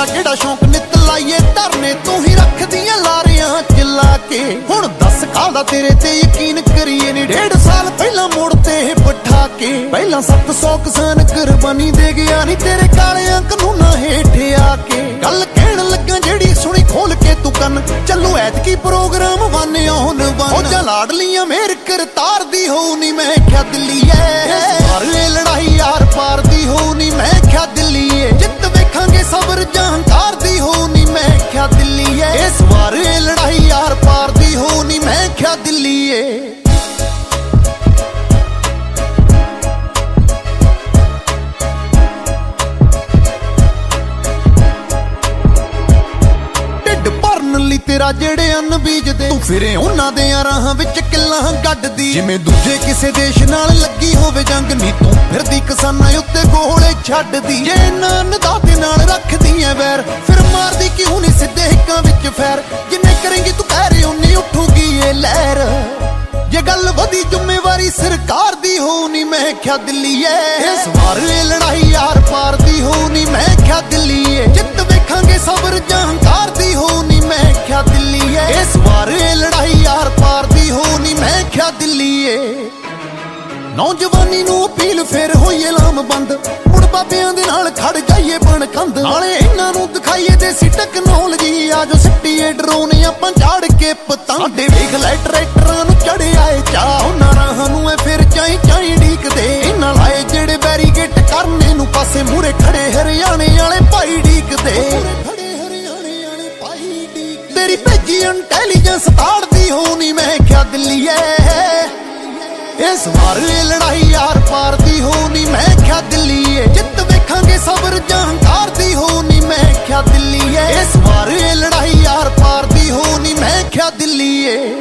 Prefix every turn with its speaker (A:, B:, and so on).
A: तेरा केड़ा शौक नित लाइए धरने तू ही रख दियां लारियां चिल्ला के। हुण दस कादा तेरे ते यकीन करिए नी 1.5 साल पहला मुड़ते बिठा के। पहला 700 किसान कुर्बानी दे गया नी तेरे कालियां कानूना हेठ आके। गल कहण लगा जेड़ी सुनी खोल के तू कन चलू ऐतकी प्रोग्राम वन ऑन वन। फौजां लाडलियां मेर करतार दी हो नी मैं क्या दिल्लीए। सारे लड़ाई यार पार दी हो नी मैं क्या दिल्लीए। जित वेखांगे सबर जहंकार दी हो नी मैं क्या दिल्लीए। इस बार लड़ाई यार पार दी हो नी मैं क्या दिल्लीए। तेरा जेड़े अन्न बीजदे तू फिरे उन्हां दे राहां विच किल्लां गड्डदी। जिवें दूजे किसे देश नाल लगी होवे जंग नी तू फिरदी किसानां उत्ते गोले छड्डदी। जे अन्नदाते नाल रखदी ऐ वैर फिर मारदी क्यों नी सिद्धे हिक्कां विच फैर। जिन्ने करेंगी तू कहरे उन्नी उठूगी ये लहर। ये गल वधी जिम्मेवारी सरकार दी हो नी मैं क्या दिल्लीए। इस बार लड़ाई यार पार दी हो नी मैं क्या दिल्लीए। जित वेखांगे सबर जहंकार दी हो नी मैं क्या दिल्लीए। इस बार लड़ाई यार पार दी हो नी मैं क्या दिल्लीए। नौजवानी नूं अपील फिर होई ऐलाम बंद मुड़ बाबियां दे नाल खड़ जाइए बण कंध। नाले इन्हां नूं दिखाइए देसी टैक्नोलॉजी आजो सिट्टीए ड्रोन आपां झाड़ के पतंग। साडे वेख लै ट्रैक्टरां नूं चढ़े आए चा उन्हां राहां नूं ऐ फिर चाई चाई ढीकदे। इन्हां लाए जेड़े बैरीगेट करने नूं पासे मूरे खड़े हरियाणे वाले भाई ढीकदे। तेरी भेजी इंटैलीजेंस ताड़दी होनी मैं क्या दिल्लीए। इस बार लड़ाई यार पार दी होनी मैं क्या दिल्लीए। जित वेखांगे सबर जहंकार दी होनी मैं क्या दिल्लीए। इस बार लड़ाई यार पार दी होनी मैं क्या दिल्लीए।